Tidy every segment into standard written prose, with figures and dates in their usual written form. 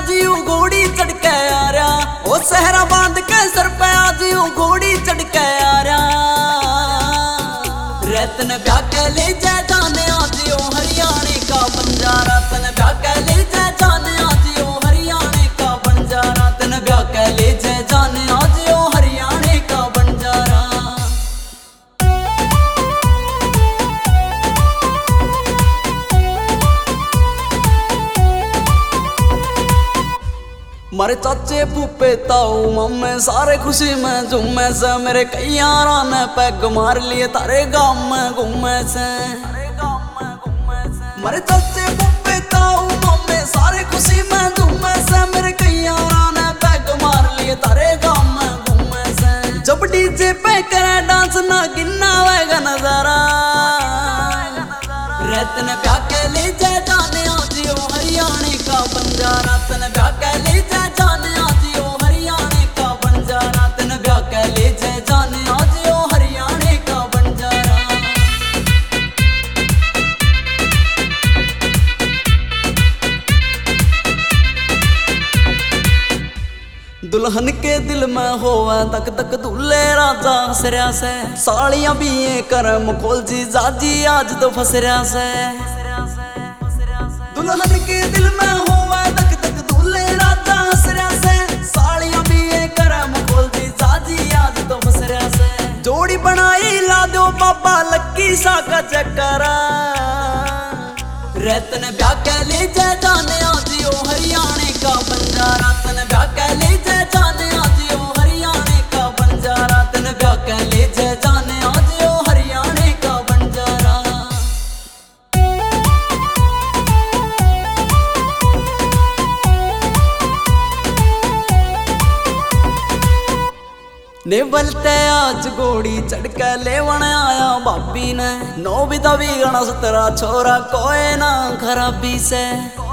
आज यू घोड़ी चढ़ के आ रहा, ओ सहरा बांध के सर पे आज यू घोड़ी चढ़ के आ रहा। रतन ब्याह के ले जा जाने आज यो हरियाणे का बंजारा, तन ब्याह के ले जा जाने आज यो हरियाणे का बंजारा, तन ब्याह के ले जा जाने आज यो हरियाणे का बंजारा। मारे चाचे फूफे ताऊ मम्मे सारे खुशी में झूमे से, मेरे कई यारा ने पैग मार लिए तारे गाँव में घूमे से। मारे चाचे फूफे ताऊ मम्मे सारे खुशी में झूमे से, मेरे कई यारा ने पैग मार लिए तारे गाँव में घूमे से। जब डीजे पे करे डांस ना गिनना वेगा नजारा, रतन ब्याह के ले जा जाने आज यो हरियाणे का बंजारा, तन ब्याह के ले जा जाने आज यो हरियाणे का बंजारा, तन ब्याह के ले जा जाने आज यो हरियाणे का बंजारा। दुल्हन के दिल में होवे तक तक दूल्हे राजा हसरिया से, साड़ियां भी ये करम खोल जी जाजी आज तो फसरिया से। दुल्हन के दिल में होवे तक तक दूल्हे राजा हसरिया से, साड़ियां भी ये करम खोल जी जाजी आज तो फसरिया से। जोड़ी बनाई ला दो बाबा लक्की सा का चक्करा, रतन ब्याह के ले जा जाने आज यो हरियाणे का बंजारा, तन ब्याह के ले जा जाने आज यो हरियाणे का बंजारा, तन ब्याह के ले जा जाने आज यो हरियाणे का बंजारा। ने बलते आज घोड़ी चढ़ के लेवन आया भाभी ने, नो बिदा भी गणा सतरा छोरा कोई ना खराबी से।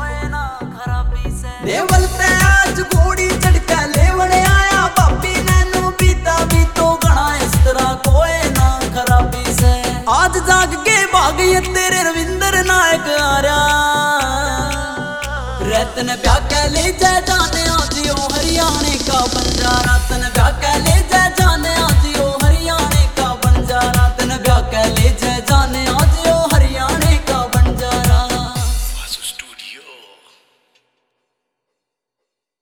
ने बलते आज घोड़ी चढ़ के लेवन आया भाभी ने, नो बिदा भी तो गणा सतरा कोई ना खराबी से। आज जाग के भाग ये तेरे रविंद्र नायक आ रहा, रतन ब्याह के ले जा जाने